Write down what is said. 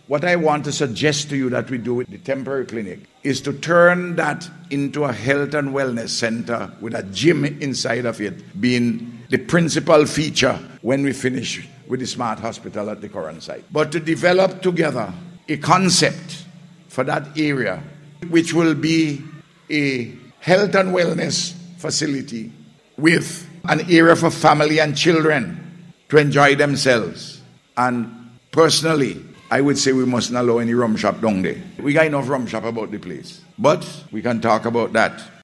What I want to suggest to you that we do with the temporary clinic is to turn that into a health and wellness center with a gym inside of it being the principal feature when we finish with the smart hospital at the current site. But to develop together a concept for that area, which will be a health and wellness facility with an area for family and children to enjoy themselves. And personally, I would say we mustn't allow any rum shop down there. We got enough rum shop about the place. But we can talk about that